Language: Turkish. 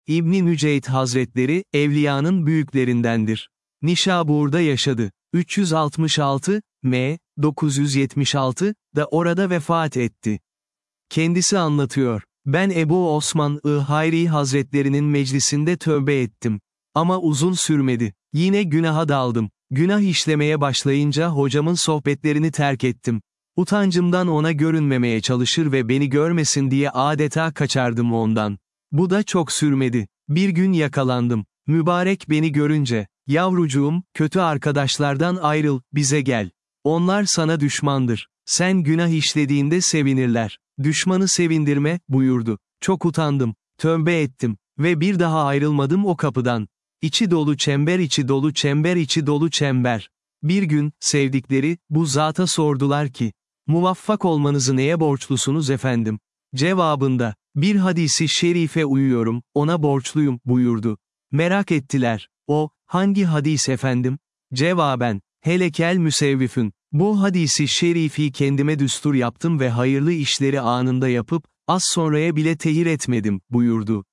İbn-i Müceyd Hazretleri, evliyanın büyüklerindendir. Nişabur'da yaşadı. 366, m. 976, da orada vefat etti. Kendisi anlatıyor. Ben Ebu Osman-ı Hayri Hazretlerinin meclisinde tövbe ettim. Ama uzun sürmedi. Yine günaha daldım. Günah işlemeye başlayınca hocamın sohbetlerini terk ettim. Utancımdan ona görünmemeye çalışır ve beni görmesin diye adeta kaçardım ondan. Bu da çok sürmedi. Bir gün yakalandım. Mübarek beni görünce, yavrucuğum, kötü arkadaşlardan ayrıl, bize gel. Onlar sana düşmandır. Sen günah işlediğinde sevinirler. Düşmanı sevindirme, buyurdu. Çok utandım. Tövbe ettim. Ve bir daha ayrılmadım o kapıdan. İçi dolu çember, içi dolu çember, içi dolu çember. Bir gün, sevdikleri, bu zata sordular ki, muvaffak olmanızı neye borçlusunuz efendim? Cevabında, bir hadisi şerife uyuyorum, ona borçluyum, buyurdu. Merak ettiler. O, hangi hadis efendim? Cevaben, helekel müsevvifün. Bu hadisi şerifi kendime düstur yaptım ve hayırlı işleri anında yapıp, az sonraya bile tehir etmedim, buyurdu.